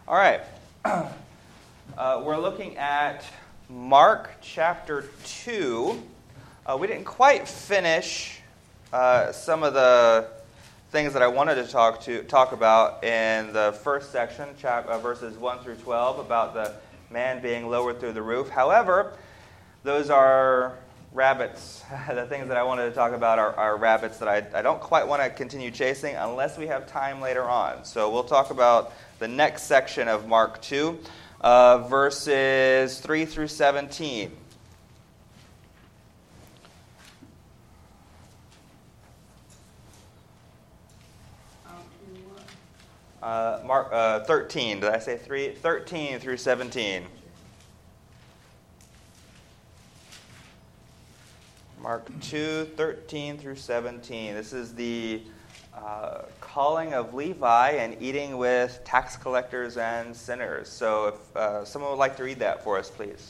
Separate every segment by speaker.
Speaker 1: All right. We're looking at Mark chapter 2. We didn't quite finish some of the things that I wanted to talk about in the first section, verses 1 through 12, about the man being lowered through the roof. However, those are rabbits. The things that I wanted to talk about are rabbits that I don't quite want to continue chasing unless we have time later on. So we'll talk about the next section of Mark 2, verses 3 through 17. Mark 13. Did I say 3? 13 through 17. Mark 2, 13 through 17. This is the calling of Levi and eating with tax collectors and sinners. So if someone would like to read that for us, please.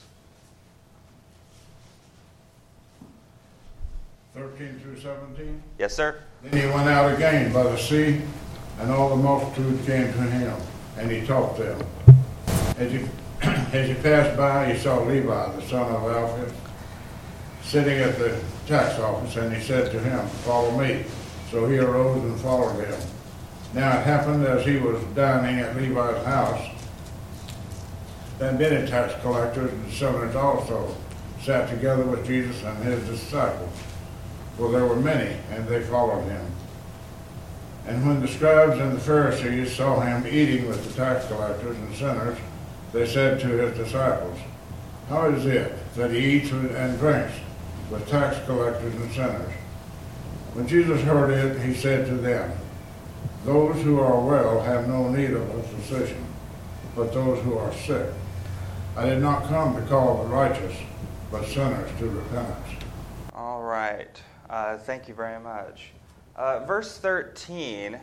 Speaker 2: 13 through 17?
Speaker 1: Yes, sir.
Speaker 2: Then he went out again by the sea, and all the multitude came to him, and he taught them. As he passed by, he saw Levi, the son of Alphaeus, sitting at the tax office, and he said to him, "Follow me." So he arose and followed him. Now it happened as he was dining at Levi's house, that many tax collectors and sinners also sat together with Jesus and his disciples, for there were many, and they followed him. And when the scribes and the Pharisees saw him eating with the tax collectors and sinners, they said to his disciples, "How is it that he eats and drinks with tax collectors and sinners?" When Jesus heard it, he said to them, "Those who are well have no need of a physician, but those who are sick. I did not come to call the righteous, but sinners to repentance."
Speaker 1: All right. Thank you very much. Verse 13,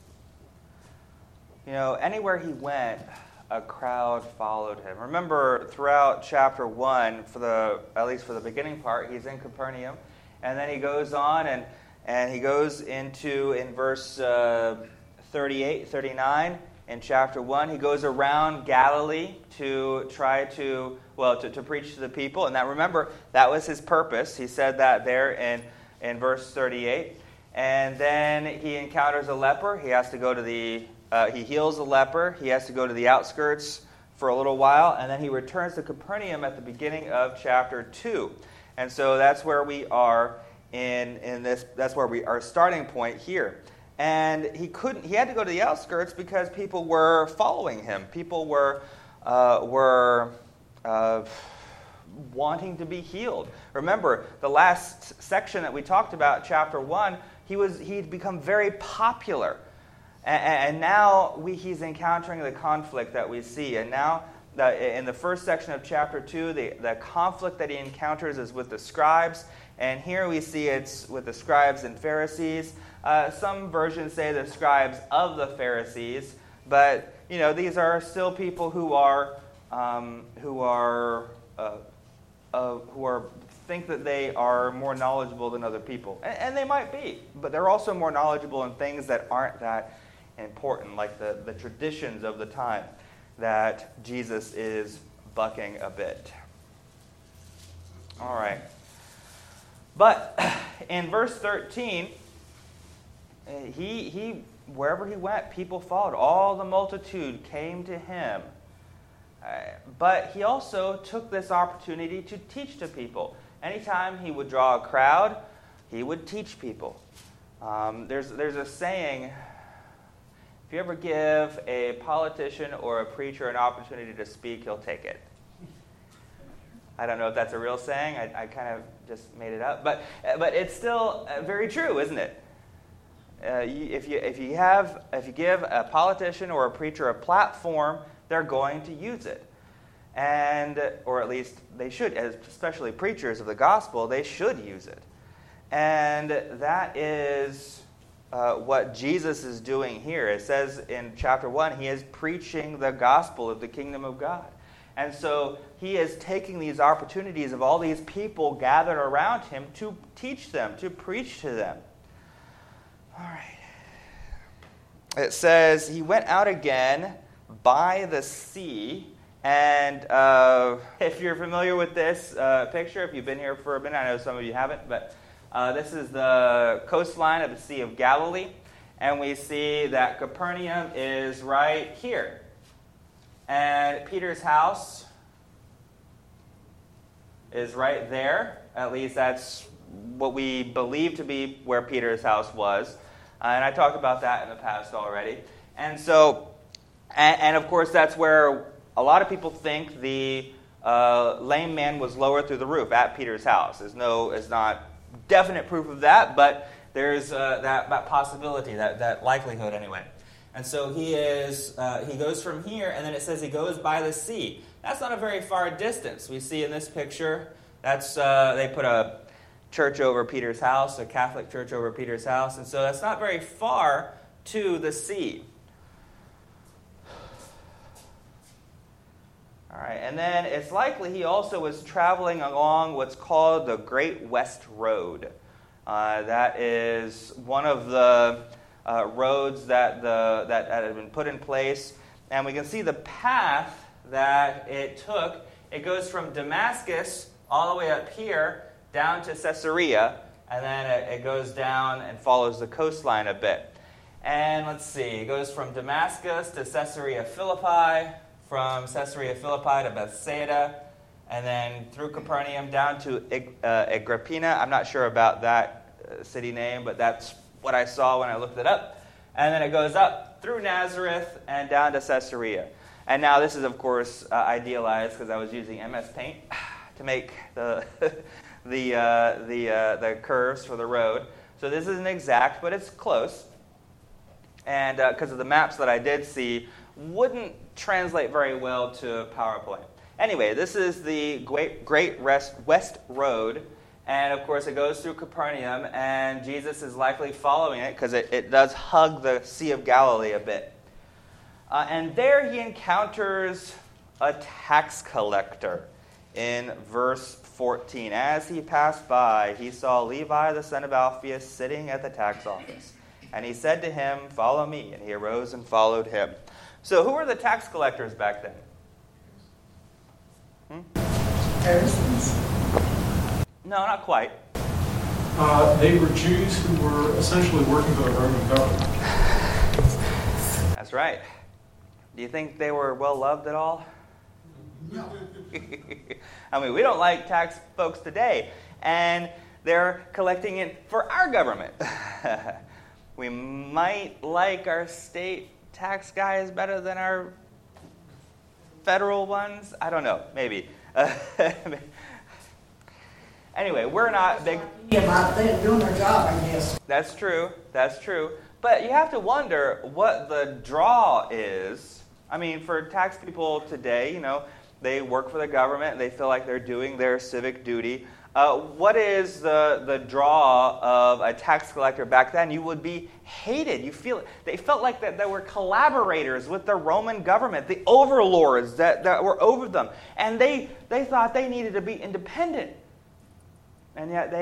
Speaker 1: anywhere he went, a crowd followed him. Remember, throughout chapter 1, at least for the beginning part, he's in Capernaum, and then he goes on and he goes into, in verse 38, 39, in chapter 1, he goes around Galilee to try to preach to the people. And remember, that was his purpose. He said that there in verse 38. And then he encounters a leper. He has to go to he heals a leper. He has to go to the outskirts for a little while. And then he returns to Capernaum at the beginning of chapter 2. And so that's where we are in this. That's where we are starting point here. And he had to go to the outskirts because people were following him. People were wanting to be healed. Remember, the last section that we talked about, chapter 1, he'd become very popular. And now he's encountering the conflict that we see. And now, in the first section of chapter 2, the conflict that he encounters is with the scribes. And here we see it's with the scribes and Pharisees. Some versions say the scribes of the Pharisees. But, these are still people who think that they are more knowledgeable than other people. And they might be, but they're also more knowledgeable in things that aren't that important, like the traditions of the time that Jesus is bucking a bit. All right. But in verse 13, he wherever he went, people followed. All the multitude came to him. But he also took this opportunity to teach to people. Anytime he would draw a crowd, he would teach people. There's a saying, if you ever give a politician or a preacher an opportunity to speak, he'll take it. I don't know if that's a real saying. I kind of just made it up. But it's still very true, isn't it? If you give a politician or a preacher a platform, they're going to use it. Or at least they should, especially preachers of the gospel, they should use it. And that is what Jesus is doing here. It says in chapter 1, he is preaching the gospel of the kingdom of God. And so he is taking these opportunities of all these people gathered around him to teach them, to preach to them. All right. It says, he went out again by the sea. And if you're familiar with this picture, if you've been here for a minute, I know some of you haven't, but this is the coastline of the Sea of Galilee. And we see that Capernaum is right here. And Peter's house is right there. At least that's what we believe to be where Peter's house was. And I talked about that in the past already. And so, and of course, that's where a lot of people think the lame man was lowered through the roof at Peter's house. It's not definite proof of that, but there's that possibility, that likelihood anyway. And so he goes from here, and then it says he goes by the sea. That's not a very far distance. We see in this picture, that's they put a church over Peter's house, a Catholic church over Peter's house, and so that's not very far to the sea. All right, and then it's likely he also was traveling along what's called the Great West Road. That is one of the roads that had been put in place, and we can see the path that it took. It goes from Damascus all the way up here down to Caesarea, and then it goes down and follows the coastline a bit. And let's see, it goes from Damascus to Caesarea Philippi, from Caesarea Philippi to Bethsaida, and then through Capernaum down to Agrippina. I'm not sure about that city name, but that's what I saw when I looked it up. And then it goes up through Nazareth and down to Caesarea. And now this is, of course, idealized because I was using MS Paint to make the curves for the road. So this isn't exact, but it's close. And because of the maps that I did see, wouldn't translate very well to PowerPoint. Anyway, this is the Great West Road, and of course it goes through Capernaum, and Jesus is likely following it because it does hug the Sea of Galilee a bit. And there he encounters a tax collector in verse 14. As he passed by, he saw Levi the son of Alphaeus sitting at the tax office. And he said to him, "Follow me." And he arose and followed him. So who were the tax collectors back then?
Speaker 3: Pharisees?
Speaker 1: No, not quite.
Speaker 4: They were Jews who were essentially working for the Roman government.
Speaker 1: That's right. Do you think they were well loved at all?
Speaker 3: No.
Speaker 1: I mean, we don't like tax folks today, and they're collecting it for our government. We might like our state tax guys better than our federal ones. I don't know, maybe. Anyway, we're not big.
Speaker 3: Yeah, they're doing their job, I guess.
Speaker 1: That's true. But you have to wonder what the draw is. I mean, for tax people today, they work for the government. They feel like they're doing their civic duty. What is the draw of a tax collector back then? You would be hated. They felt like that they were collaborators with the Roman government, the overlords that were over them. And they thought they needed to be independent. And yet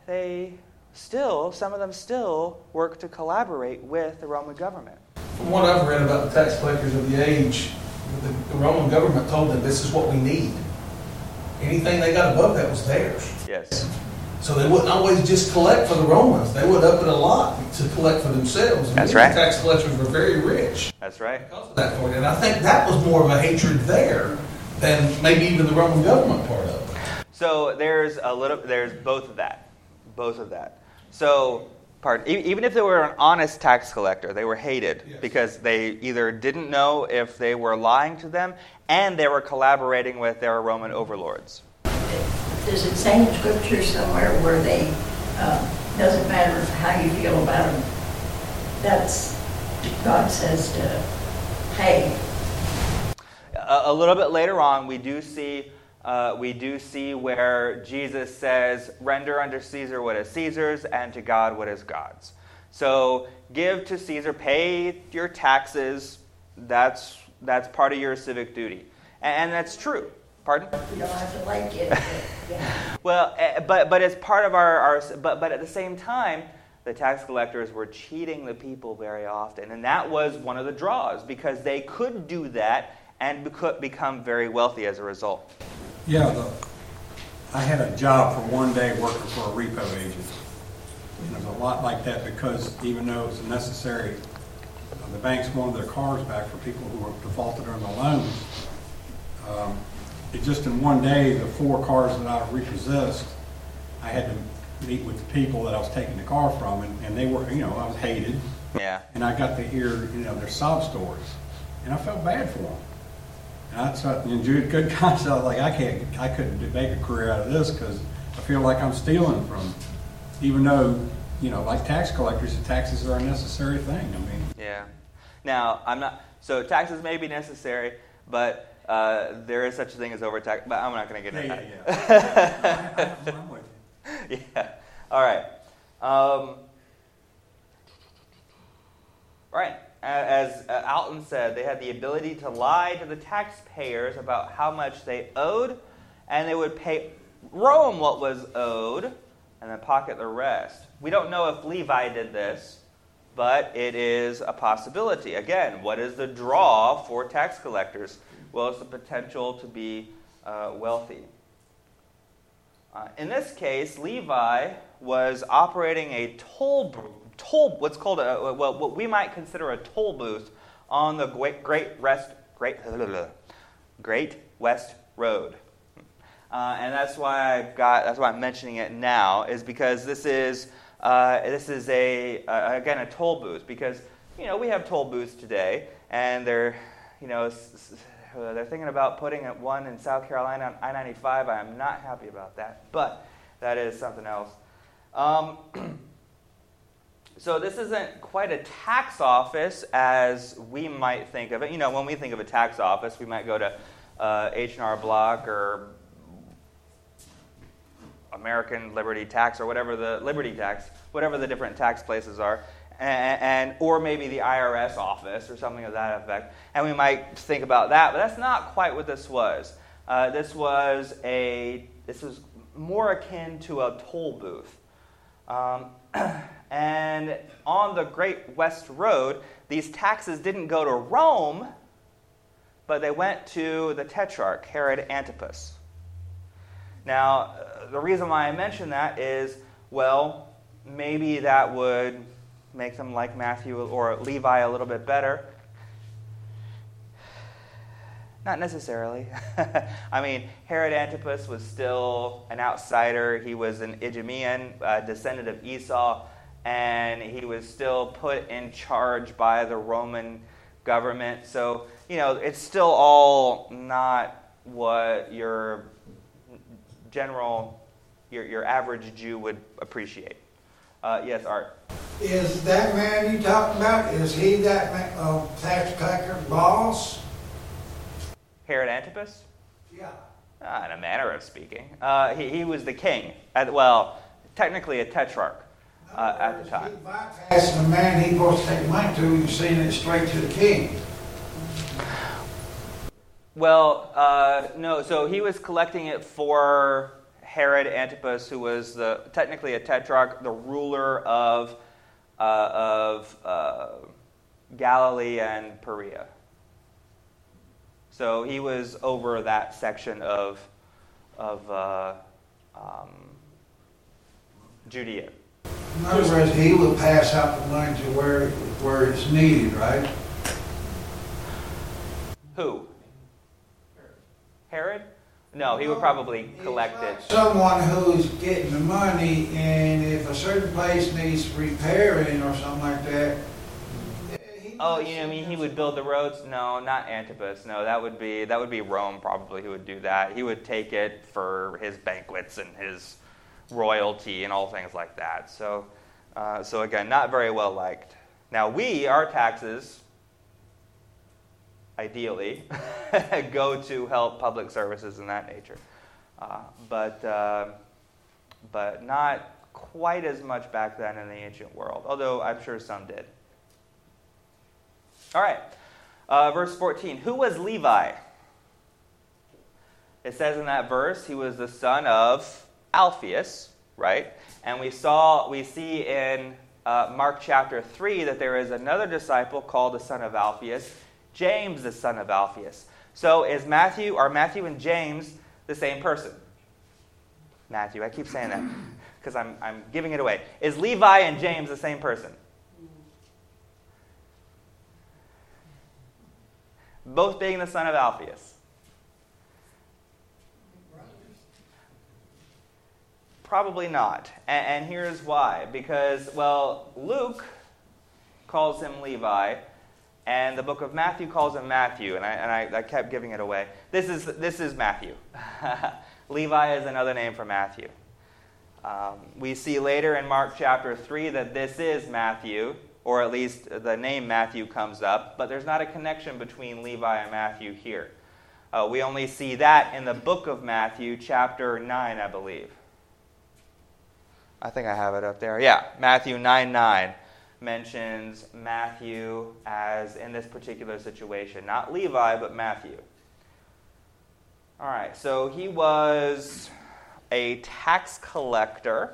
Speaker 1: some of them still work to collaborate with the Roman government.
Speaker 5: From what I've read about the tax collectors of the age, the Roman government told them this is what we need. Anything they got above that was theirs.
Speaker 1: Yes.
Speaker 5: So they wouldn't always just collect for the Romans. They would up it a lot to collect for themselves. And
Speaker 1: that's right.
Speaker 5: The tax collectors were very rich.
Speaker 1: That's right.
Speaker 5: Because of that point. And I think that was more of a hatred there than maybe even the Roman government part of it.
Speaker 1: So there's both of that. So, even if they were an honest tax collector, they were hated because they either didn't know if they were lying to them and they were collaborating with their Roman overlords.
Speaker 3: Does it say in Scripture somewhere where they, doesn't matter how you feel about them, that's, God says to pay.
Speaker 1: A little bit later on, we do see where Jesus says, "Render unto Caesar what is Caesar's, and to God what is God's." So give to Caesar, pay your taxes. That's part of your civic duty, and that's true. Pardon?
Speaker 3: You don't have to like it. But, yeah.
Speaker 1: Well, but it's part of our but at the same time, the tax collectors were cheating the people very often. And that was one of the draws, because they could do that and could become very wealthy as a result.
Speaker 6: Yeah, I had a job for one day working for a repo agent. And it was a lot like that, because even though it was necessary, the banks wanted their cars back for people who were defaulted on the loans. It just in one day, the 4 cars that I repossessed, I had to meet with the people that I was taking the car from, and they were, I was hated.
Speaker 1: Yeah.
Speaker 6: And I got to hear, their sob stories, and I felt bad for them. And I thought, in good conscience, I was like, I couldn't make a career out of this, because I feel like I'm stealing from, even though, like tax collectors, the taxes are a necessary thing. I mean.
Speaker 1: Yeah. Now, so taxes may be necessary, but there is such a thing as overtax, but I'm not going to get into that.
Speaker 6: Yeah. I'm with you.
Speaker 1: Yeah. All right. Right. As Alton said, they had the ability to lie to the taxpayers about how much they owed, and they would pay Rome what was owed, and then pocket the rest. We don't know if Levi did this, but it is a possibility. Again, what is the draw for tax collectors? Well, it's the potential to be wealthy. In this case, Levi was operating a what's called what we might consider a toll booth on the Great West Road. And that's why I'm mentioning it now, is because this is again a toll booth, because we have toll booths today, and they're thinking about putting one in South Carolina on I-95. I am not happy about that, but that is something else. So this isn't quite a tax office as we might think of it. When we think of a tax office, we might go to H&R Block or American Liberty Tax or whatever the different tax places are, and or maybe the IRS office or something of that effect. And we might think about that, but that's not quite what this was. This was more akin to a toll booth. And on the Great West Road, these taxes didn't go to Rome, but they went to the Tetrarch, Herod Antipas. Now, the reason why I mention that is, well, maybe that would make them like Matthew or Levi a little bit better. Not necessarily. I mean, Herod Antipas was still an outsider. He was an Idumean, descendant of Esau, and he was still put in charge by the Roman government. So, it's still all not what your average Jew would appreciate. Yes, Art.
Speaker 7: Is that man you talking about, is he that tax collector boss?
Speaker 1: Herod Antipas?
Speaker 7: Yeah.
Speaker 1: In a manner of speaking. He was the king. Technically a tetrarch at the time.
Speaker 7: He bypassing the man he's supposed to take money to and sending it straight to the king.
Speaker 1: Well, no. So he was collecting it for Herod Antipas, who was technically a tetrarch, the ruler of Galilee and Perea. So he was over that section of Judea.
Speaker 7: In other words, he would pass out the money to where it's needed, right?
Speaker 1: Who? Herod? No, he would probably collect it.
Speaker 7: Someone who's getting the money, and if a certain place needs repairing or something like that.
Speaker 1: Oh, he would build the roads? No, not Antipas. No, that would be Rome probably who would do that. He would take it for his banquets and his royalty and all things like that. So again, not very well liked. Now our taxes, ideally, go to help public services and that nature, but not quite as much back then in the ancient world. Although I'm sure some did. All right, verse 14. Who was Levi? It says in that verse he was the son of Alphaeus, right? And we see in Mark chapter 3 that there is another disciple called the son of Alphaeus, James the son of Alphaeus. So are Matthew and James the same person? Matthew, I keep saying that because I'm giving it away. Is Levi and James the same person? Both being the son of Alphaeus. Probably not. And here's why. Because, well, Luke calls him Levi, and the book of Matthew calls him Matthew, and I kept giving it away. This is Matthew. Levi is another name for Matthew. We see later in Mark chapter 3 that this is Matthew, or at least the name Matthew comes up, but there's not a connection between Levi and Matthew here. We only see that in the book of Matthew, chapter 9, I believe. I think I have it up there. Yeah, Matthew 9:9 mentions Matthew as in this particular situation. Not Levi, but Matthew. All right, so he was a tax collector.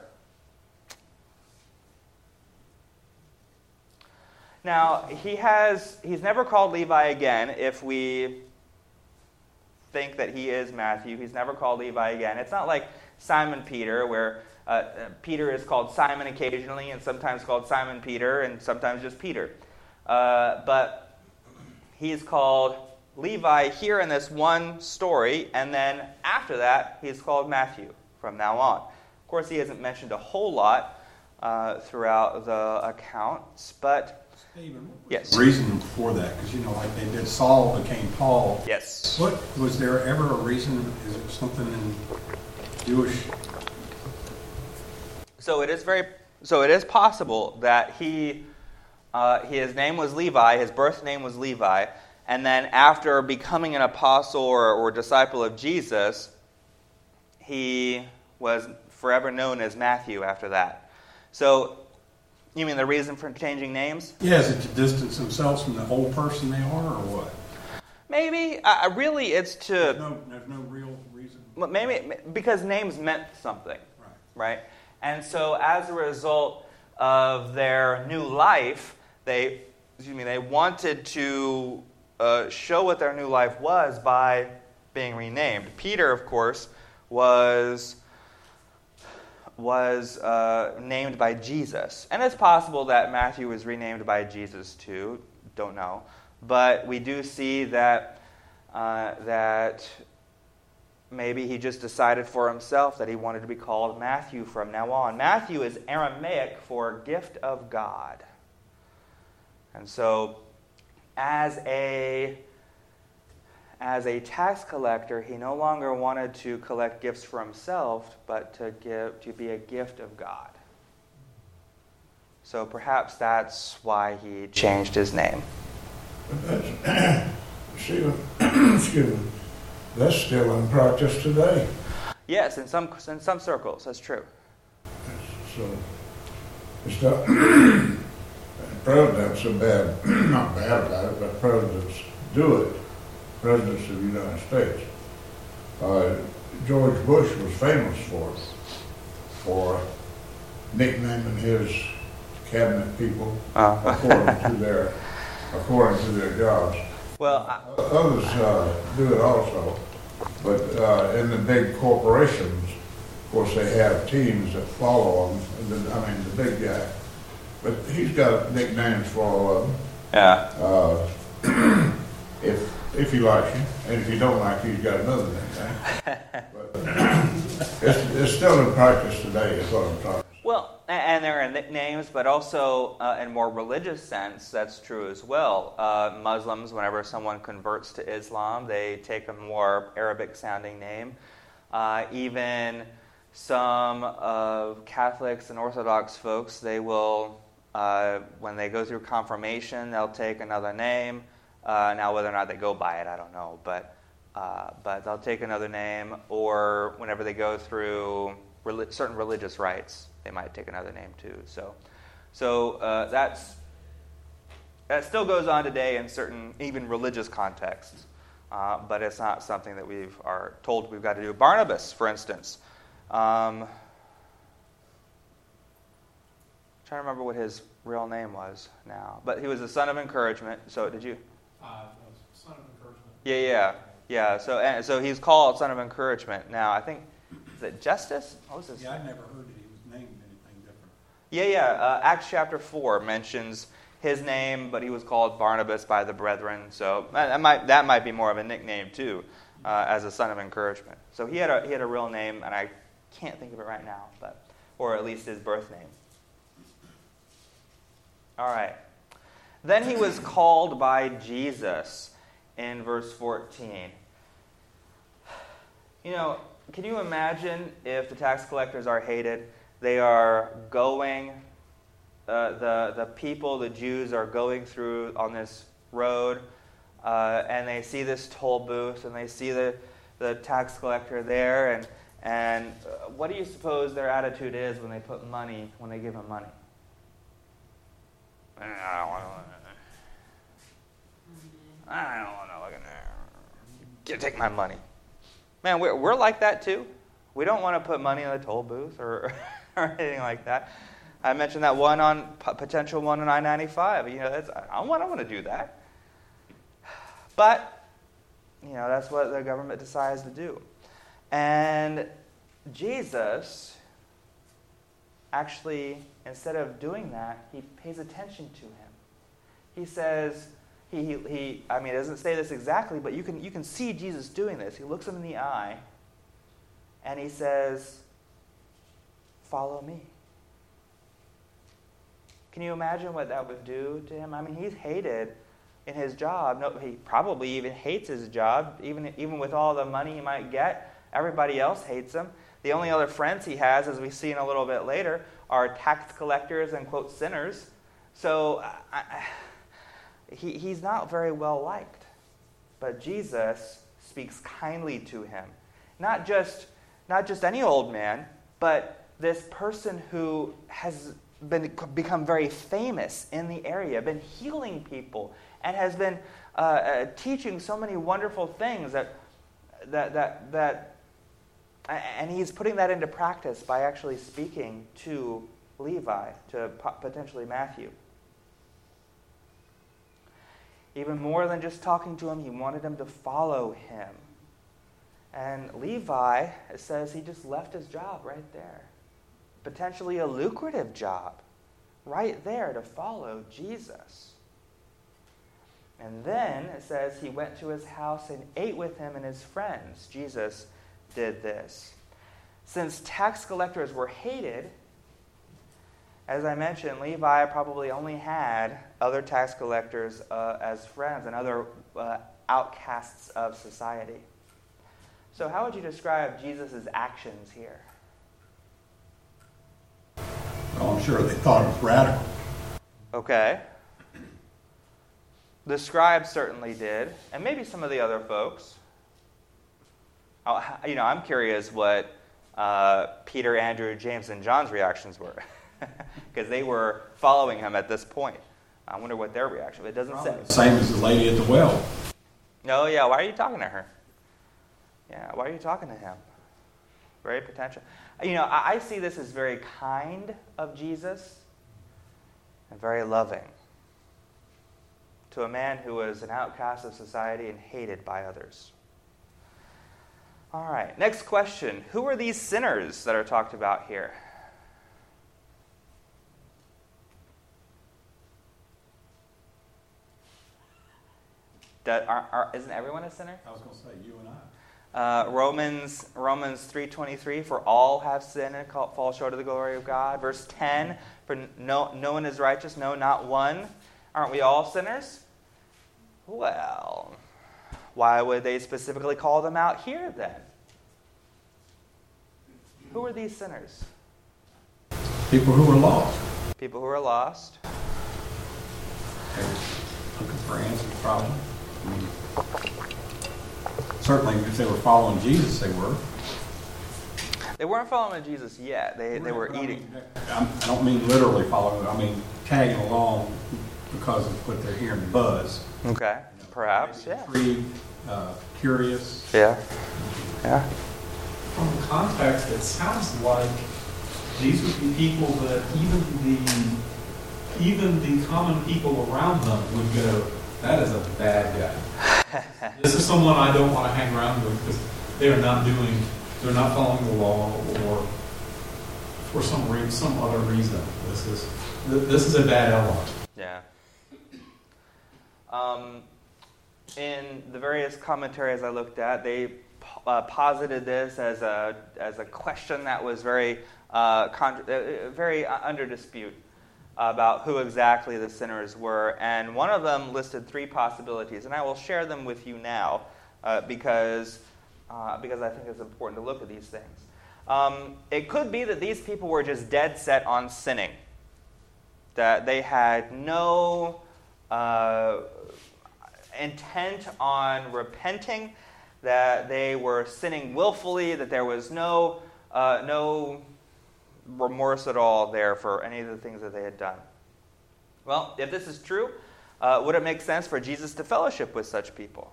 Speaker 1: Now, he's never called Levi again. If we think that he is Matthew, he's never called Levi again. It's not like Simon Peter, where Peter is called Simon occasionally, and sometimes called Simon Peter, and sometimes just Peter. But he is called Levi here in this one story, and then after that, he's called Matthew from now on. Of course, he hasn't mentioned a whole lot throughout the accounts, but
Speaker 6: Stephen,
Speaker 1: yes.
Speaker 6: The reason for that, because like they did, Saul became Paul.
Speaker 1: Yes.
Speaker 6: What was there ever a reason? Is it something in Jewish?
Speaker 1: So it is possible that his name was Levi, his birth name was Levi, and then after becoming an apostle or disciple of Jesus, he was forever known as Matthew after that. So, you mean the reason for changing names?
Speaker 6: Yeah, is it to distance themselves from the whole person they are, or what?
Speaker 1: Maybe. Really, it's to...
Speaker 6: There's no real reason?
Speaker 1: Maybe because names meant something, right? And so as a result of their new life, they wanted to show what their new life was by being renamed. Peter, of course, was named by Jesus. And it's possible that Matthew was renamed by Jesus too. Don't know. But we do see that maybe he just decided for himself that he wanted to be called Matthew from now on. Matthew is Aramaic for gift of God. And so as a tax collector, he no longer wanted to collect gifts for himself, but to be a gift of God. So perhaps that's why he changed his name.
Speaker 2: Excuse me. That's still in practice today.
Speaker 1: Yes, in some circles, that's true.
Speaker 2: So it's not presidents are bad, not bad about it, but presidents do it. Presidents of the United States. George Bush was famous for nicknaming his cabinet people according to their jobs.
Speaker 1: Well,
Speaker 2: others do it also, but in the big corporations, of course, they have teams that follow them. The big guy, but he's got nicknames for all of them.
Speaker 1: Yeah.
Speaker 2: If he likes you, and if you don't like you, he's got another nickname. But it's still in practice today. Is what I'm talking about.
Speaker 1: Well, and there are nicknames, but also in more religious sense, that's true as well. Muslims, whenever someone converts to Islam, they take a more Arabic-sounding name. Even some of Catholics and Orthodox folks, they will, when they go through confirmation, they'll take another name. Now, whether or not they go by it, I don't know, but they'll take another name, or whenever they go through certain religious rites, they might take another name too. So that still goes on today in certain, even religious contexts, but it's not something that we are told we've got to do. Barnabas, for instance, trying trying to remember what his real name was now. But he was the son of encouragement. So did you?
Speaker 4: Son of encouragement.
Speaker 1: Yeah. So he's called son of encouragement. Now, I think, is it Justus? What was his
Speaker 6: Yeah, I'd never heard that he was named anything different.
Speaker 1: Yeah. Acts chapter 4 mentions his name, but he was called Barnabas by the brethren. So that might be more of a nickname too, as a son of encouragement. So he had a real name, and I can't think of it right now, or at least his birth name. All right. Then he was called by Jesus in verse 14. Can you imagine if the tax collectors are hated? They are going, the people, the Jews are going through on this road, and they see this toll booth, and they see the tax collector there, and what do you suppose their attitude is when they give him money? I don't want to look in there. Take my money. Man, we're like that too. We don't want to put money in the toll booth or anything like that. I mentioned that potential one on I-95. I want to do that. But, that's what the government decides to do. And Jesus, actually, instead of doing that, he pays attention to him. He says, it doesn't say this exactly, but you can see Jesus doing this. He looks him in the eye, and he says, "Follow me." Can you imagine what that would do to him? He's hated in his job. No, he probably even hates his job, even with all the money he might get. Everybody else hates him. The only other friends he has, as we see in a little bit later, are tax collectors and, quote, sinners. So he's not very well liked. But Jesus speaks kindly to him. Not just any old man, but this person who has become very famous in the area, been healing people, and has been teaching so many wonderful things and he's putting that into practice by actually speaking to Levi, to potentially Matthew. Even more than just talking to him, he wanted him to follow him. And Levi, it says, he just left his job right there. Potentially a lucrative job right there to follow Jesus. And then it says he went to his house and ate with him and his friends. Jesus did this. Since tax collectors were hated, as I mentioned, Levi probably only had other tax collectors as friends and other outcasts of society. So how would you describe Jesus' actions here?
Speaker 6: Well, I'm sure they thought it was radical.
Speaker 1: Okay. The scribes certainly did, and maybe some of the other folks. I'm curious what Peter, Andrew, James, and John's reactions were, because they were following him at this point. I wonder what their reaction. It doesn't say.
Speaker 6: Same as the lady at the well.
Speaker 1: No, yeah. Why are you talking to her? Yeah, why are you talking to him? Very potential. I see this as very kind of Jesus and very loving to a man who was an outcast of society and hated by others. All right, next question. Who are these sinners that are talked about here? Isn't everyone a sinner?
Speaker 6: I was going to say you and I.
Speaker 1: Romans 3:23, for all have sinned and fall short of the glory of God. Verse 10, for no one is righteous, no, not one. Aren't we all sinners? Well, why would they specifically call them out here then? Who are these sinners?
Speaker 6: People who are lost.
Speaker 1: People who are lost.
Speaker 6: They're looking for answers, probably. Certainly, if they were following Jesus, they were.
Speaker 1: They weren't following Jesus yet. They were eating.
Speaker 6: I don't mean literally following. I mean tagging along because of what they're hearing, the buzz.
Speaker 1: Okay, perhaps, yeah.
Speaker 6: Intrigued, curious.
Speaker 1: Yeah.
Speaker 4: From the context, it sounds like these would be people that even the common people around them would go, that is a bad guy. This is someone I don't want to hang around with because they're not following the law, or for some other reason. This is a bad element.
Speaker 1: Yeah. In the various commentaries I looked at, they posited this as a question that was very under dispute about who exactly the sinners were, and one of them listed 3 possibilities, and I will share them with you now because I think it's important to look at these things. It could be that these people were just dead set on sinning, that they had no intent on repenting, that they were sinning willfully, that there was no remorse at all there for any of the things that they had done. Well, if this is true, would it make sense for Jesus to fellowship with such people?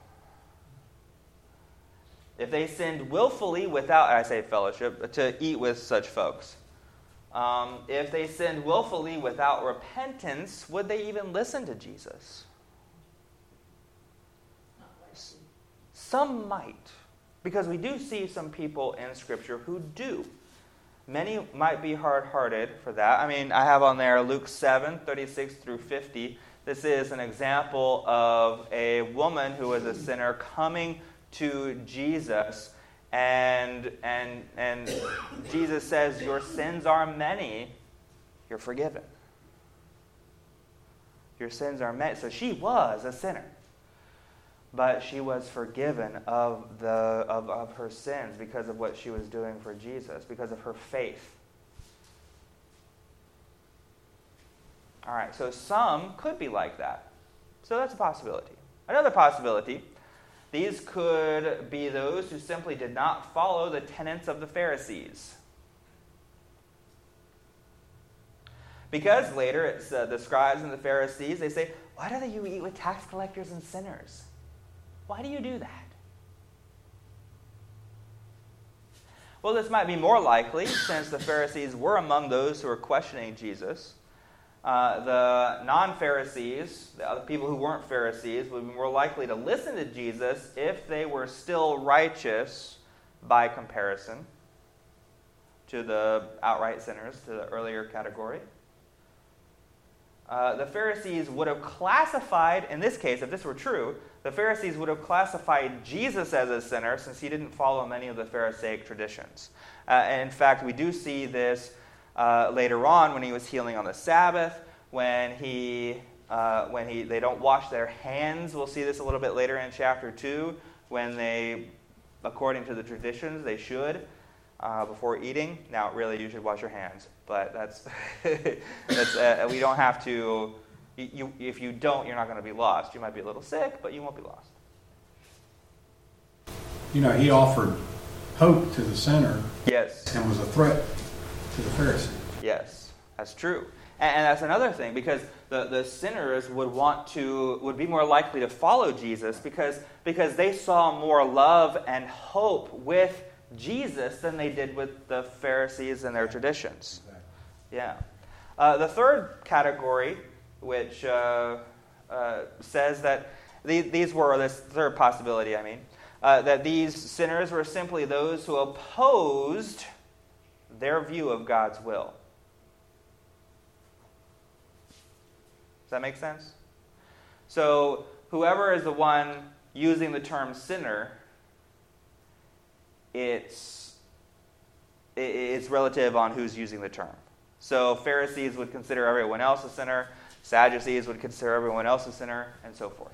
Speaker 1: If they sinned willfully without, I say fellowship, to eat with such folks. If they sinned willfully without repentance, would they even listen to Jesus? Some might, because we do see some people in Scripture who do. Many might be hard-hearted for that. I mean, I have on there Luke 7, 36 through 50. This is an example of a woman who was a sinner coming to Jesus, and Jesus says, your sins are many, you're forgiven. Your sins are many. So she was a sinner, but she was forgiven of her sins because of what she was doing for Jesus, because of her faith. All right, so some could be like that. So that's a possibility. Another possibility, these could be those who simply did not follow the tenets of the Pharisees. Because later it's the scribes and the Pharisees, they say, why do you eat with tax collectors and sinners? Why do you do that? Well, this might be more likely since the Pharisees were among those who were questioning Jesus. The non-Pharisees, the other people who weren't Pharisees, would be more likely to listen to Jesus if they were still righteous by comparison to the outright sinners, to the earlier category. The Pharisees would have classified, in this case, if this were true, the Pharisees would have classified Jesus as a sinner since he didn't follow many of the Pharisaic traditions. And in fact, we do see this later on when he was healing on the Sabbath, when they don't wash their hands. We'll see this a little bit later in chapter 2, when they, according to the traditions, they should before eating. Now, really, you should wash your hands, but that's we don't have to. If you don't, you're not going to be lost. You might be a little sick, but you won't be lost.
Speaker 6: You know, he offered hope to the sinner.
Speaker 1: Yes.
Speaker 6: And was a threat to the Pharisee.
Speaker 1: Yes, that's true. And that's another thing, because the sinners would be more likely to follow Jesus because they saw more love and hope with Jesus than they did with the Pharisees and their traditions.
Speaker 6: Exactly.
Speaker 1: Yeah. The third category, which says that these were, this third possibility, that these sinners were simply those who opposed their view of God's will. Does that make sense? So whoever is the one using the term sinner, it's relative on who's using the term. So Pharisees would consider everyone else a sinner, Sadducees would consider everyone else a sinner, and so forth.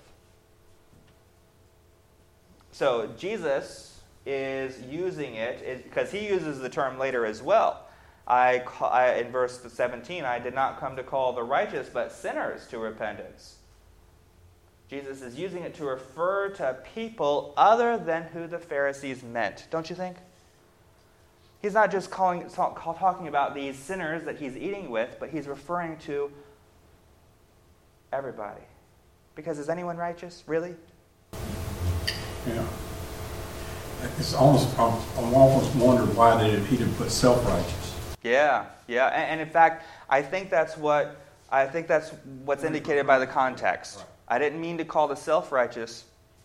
Speaker 1: So Jesus is using it because he uses the term later as well. In verse 17, I did not come to call the righteous, but sinners to repentance. Jesus is using it to refer to people other than who the Pharisees meant, don't you think? He's not just talking about these sinners that he's eating with, but he's referring to everybody. Because is anyone righteous, really?
Speaker 6: Yeah. It's almost, I almost wondered why he didn't put self-righteous.
Speaker 1: Yeah. And in fact, I think that's what's indicated by the context.
Speaker 6: Right.
Speaker 1: I didn't mean to call the self-righteous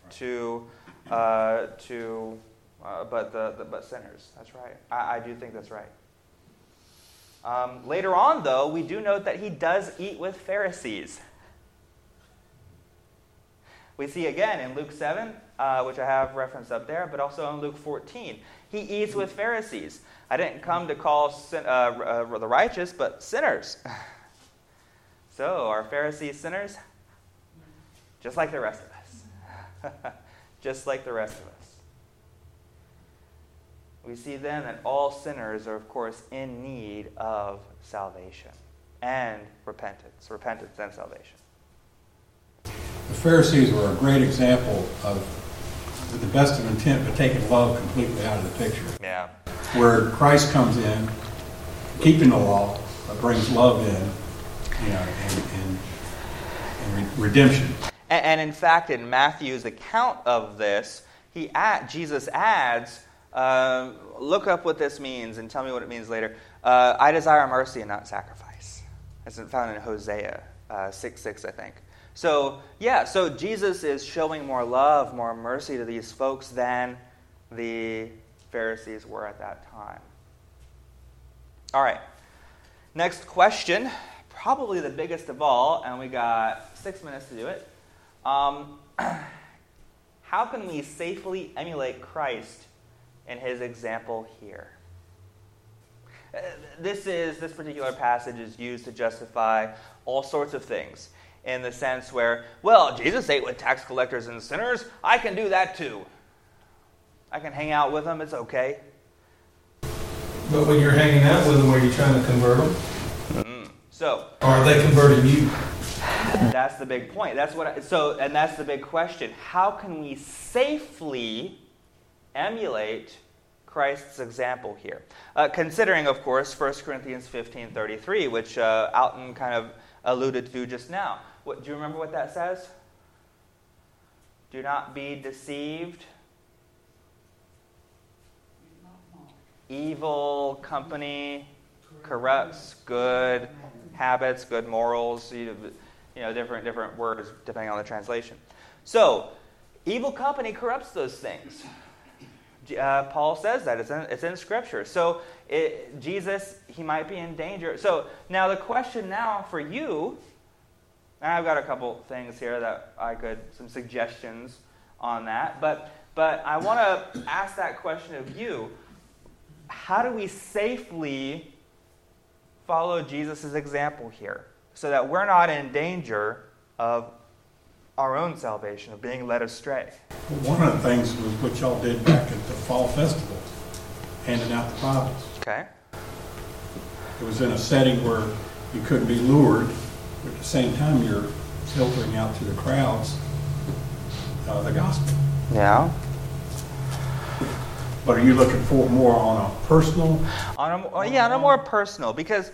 Speaker 1: but sinners. That's right. I do think that's right. Later on, though, we do note that he does eat with Pharisees. We see again in Luke 7, which I have referenced up there, but also in Luke 14. He eats with Pharisees. I didn't come to call the righteous, but sinners. So, are Pharisees sinners? Just like the rest of us. Just like the rest of us. We see then that all sinners are, of course, in need of salvation and repentance and salvation.
Speaker 6: The Pharisees were a great example of, with the best of intent, but taking love completely out of the picture.
Speaker 1: Yeah.
Speaker 6: Where Christ comes in, keeping the law, brings love in, and redemption.
Speaker 1: And in fact, in Matthew's account of this, Jesus adds, look up what this means and tell me what it means later. I desire mercy and not sacrifice. That's found in Hosea 6:6, I think. So Jesus is showing more love, more mercy to these folks than the Pharisees were at that time. All right. Next question, probably the biggest of all, and we got 6 minutes to do it. How can we safely emulate Christ in his example here? This particular passage is used to justify all sorts of things, in the sense where, well, Jesus ate with tax collectors and sinners. I can do that too. I can hang out with them. It's okay.
Speaker 5: But when you're hanging out with them, are you trying to convert them?
Speaker 1: So,
Speaker 5: or are they converting you?
Speaker 1: That's the big point. That's the big question. How can we safely emulate Christ's example here? Considering, of course, 1 Corinthians 15:33, which Alton kind of alluded to just now. Do you remember what that says? Do not be deceived. Evil company corrupts good habits, good morals, different words depending on the translation. So, evil company corrupts those things. Paul says that. It's in Scripture. So, Jesus, he might be in danger. So, now the question now for you, and I've got a couple things here that some suggestions on that, but I want to ask that question of you. How do we safely follow Jesus' example here so that we're not in danger of our own salvation, of being led astray?
Speaker 6: One of the things was what y'all did back at the fall festival, handing out the Bibles.
Speaker 1: Okay.
Speaker 6: It was in a setting where you couldn't be lured, but at the same time you're filtering out to the crowds the gospel.
Speaker 1: Yeah.
Speaker 6: But are you looking for more on a personal?
Speaker 1: On a more personal, because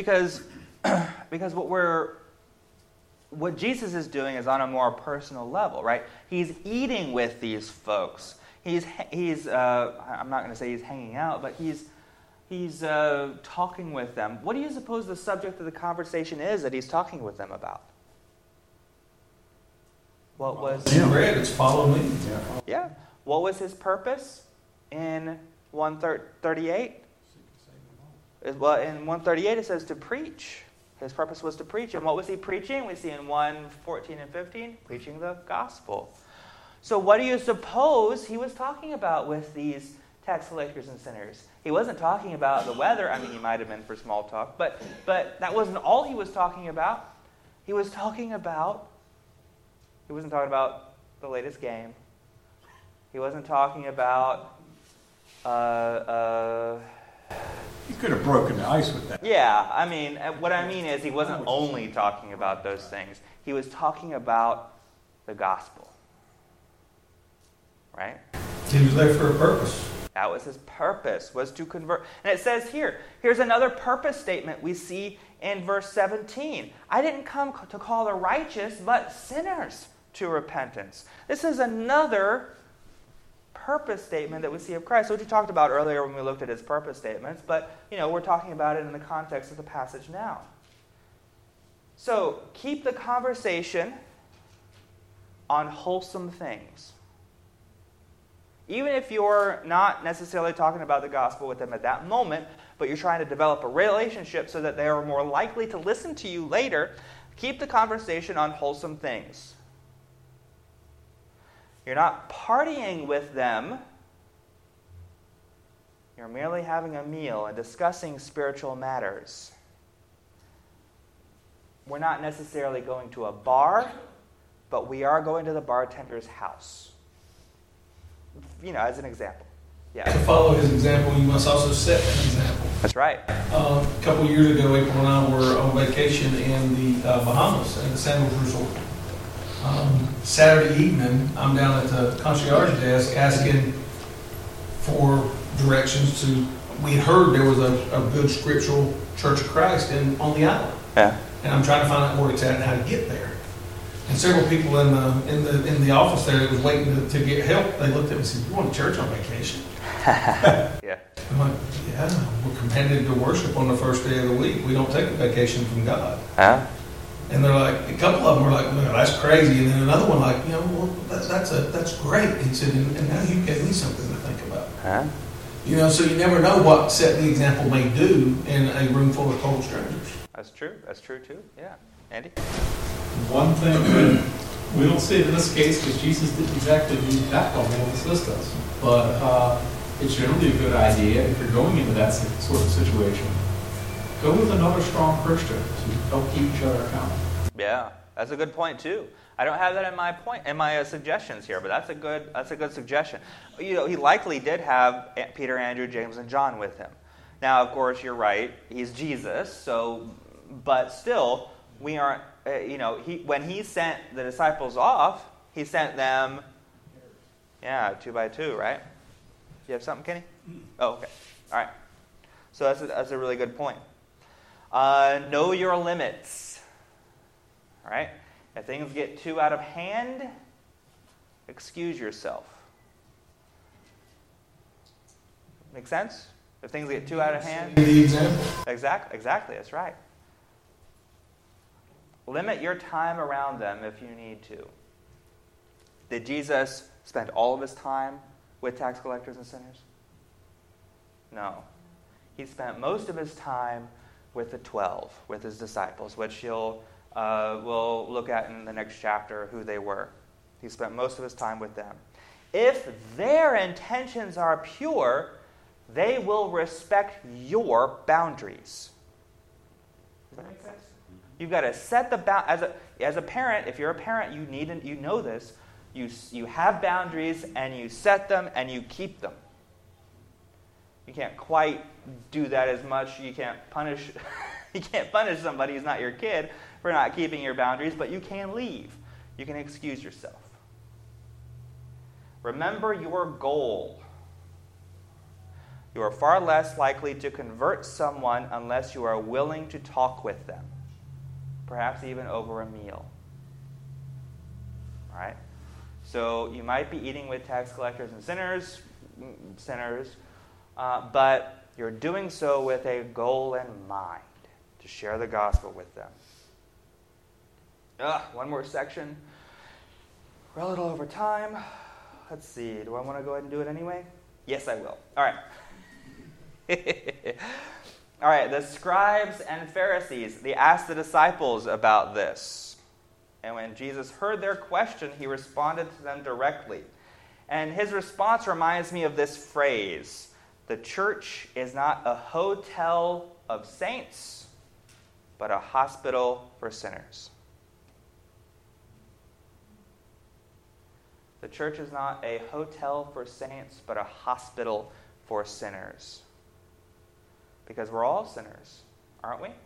Speaker 1: what Jesus is doing is on a more personal level, right? He's eating with these folks. He's I'm not going to say he's hanging out, but he's talking with them. What do you suppose the subject of the conversation is that he's talking with them about? What was?
Speaker 5: You read, it's follow me.
Speaker 1: Yeah. What was his purpose in 138? Well, in 138 it says to preach. His purpose was to preach. And what was he preaching? We see in 1:14 and 15, preaching the gospel. So what do you suppose he was talking about with these tax collectors and sinners? He wasn't talking about the weather. I mean, he might have been for small talk, but that wasn't all he was talking about. He wasn't talking about the latest game. He wasn't talking about
Speaker 6: You could have broken the ice with that.
Speaker 1: Yeah, I mean, what I mean is he wasn't only talking about those things. He was talking about the gospel. Right?
Speaker 5: He was there for a purpose.
Speaker 1: That was his purpose, was to convert. And it says here's another purpose statement we see in verse 17. I didn't come to call the righteous, but sinners to repentance. This is another purpose statement that we see of Christ, which we talked about earlier when we looked at his purpose statements, but we're talking about it in the context of the passage now. So keep the conversation on wholesome things. Even if you're not necessarily talking about the gospel with them at that moment, but you're trying to develop a relationship so that they are more likely to listen to you later, keep the conversation on wholesome things. You're not partying with them. You're merely having a meal and discussing spiritual matters. We're not necessarily going to a bar, but we are going to the bartender's house. As an example. Yeah.
Speaker 5: To follow his example, you must also set an example.
Speaker 1: That's right.
Speaker 5: A couple years ago, April and I were on vacation in the Bahamas at the Sandals Resort. Saturday evening, I'm down at the concierge desk asking for directions to. We had heard there was a good scriptural Church of Christ on the island,
Speaker 1: Yeah.
Speaker 5: and I'm trying to find out where it's at and how to get there. And several people in the office there that was waiting to get help, they looked at me and said, "You want to church on vacation?"
Speaker 1: Yeah.
Speaker 5: I'm like, "Yeah, we're commanded to worship on the first day of the week. We don't take a vacation from God."
Speaker 1: Huh?
Speaker 5: And they're like, a couple of them were like, "Well, that's crazy." And then another one like, "Well, that's great." He said, and now you gave me something to think about.
Speaker 1: Huh?
Speaker 5: So you never know what setting the example may do in a room full of total strangers.
Speaker 1: That's true. That's true too. Yeah. Andy?
Speaker 4: One thing that we don't see it in this case because Jesus didn't exactly do that on what this list does. But it's generally a good idea if you're going into that sort of situation. Go with another strong Christian to help keep each other accountable.
Speaker 1: Yeah, that's a good point too. I don't have that in my suggestions here, but that's a good suggestion. He likely did have Peter, Andrew, James, and John with him. Now, of course, you're right. He's Jesus, but still, we aren't. When he sent the disciples off, he sent them, 2 by 2, right? You have something, Kenny? Oh, okay. All right. So that's a really good point. Know your limits. All right? If things get too out of hand, excuse yourself. Make sense? If things get too out of hand?
Speaker 5: The example.
Speaker 1: Exactly. That's right. Limit your time around them if you need to. Did Jesus spend all of his time with tax collectors and sinners? No. He spent most of his time with the 12, with his disciples, which we'll look at in the next chapter who they were. He spent most of his time with them. If their intentions are pure, they will respect your boundaries. Does that make sense? You've got to set the as a parent. If you're a parent, you know this. You have boundaries and you set them and you keep them. You can't quite do that as much. You can't punish somebody who's not your kid for not keeping your boundaries, but you can leave. You can excuse yourself. Remember your goal. You are far less likely to convert someone unless you are willing to talk with them, perhaps even over a meal. All right? So you might be eating with tax collectors and sinners, but you're doing so with a goal in mind, to share the gospel with them. One more section. We're a little over time. Let's see. Do I want to go ahead and do it anyway? Yes, I will. All right. All right, the scribes and Pharisees, they asked the disciples about this. And when Jesus heard their question, he responded to them directly. And his response reminds me of this phrase: the church is not a hotel of saints, but a hospital for sinners. The church is not a hotel for saints, but a hospital for sinners. Because we're all sinners, aren't we?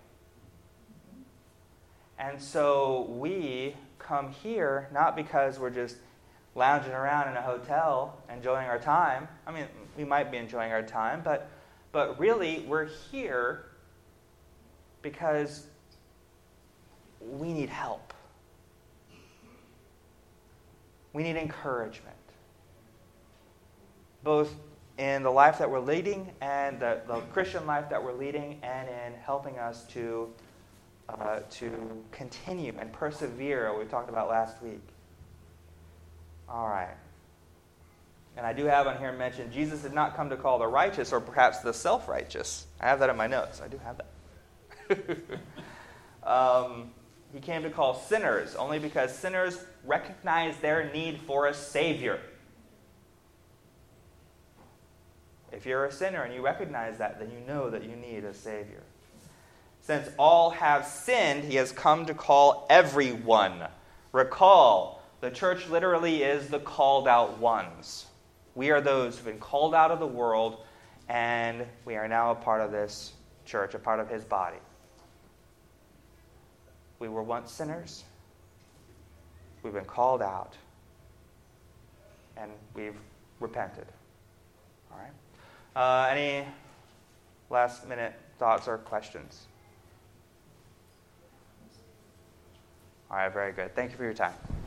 Speaker 1: And so we come here not because we're just lounging around in a hotel enjoying our time. I mean, we might be enjoying our time, but really we're here because we need help. We need encouragement. both in the life that we're leading and the Christian life that we're leading, and in helping us to continue and persevere, what we talked about last week. All right. And I do have on here mentioned, Jesus did not come to call the righteous or perhaps the self-righteous. I have that in my notes. I do have that. He came to call sinners only because sinners recognize their need for a Savior. If you're a sinner and you recognize that, then you know that you need a Savior. Since all have sinned, he has come to call everyone. Recall, the church literally is the called out ones. We are those who've been called out of the world, and we are now a part of this church, a part of his body. We were once sinners. We've been called out, and we've repented. All right. Any last minute thoughts or questions? All right, very good. Thank you for your time.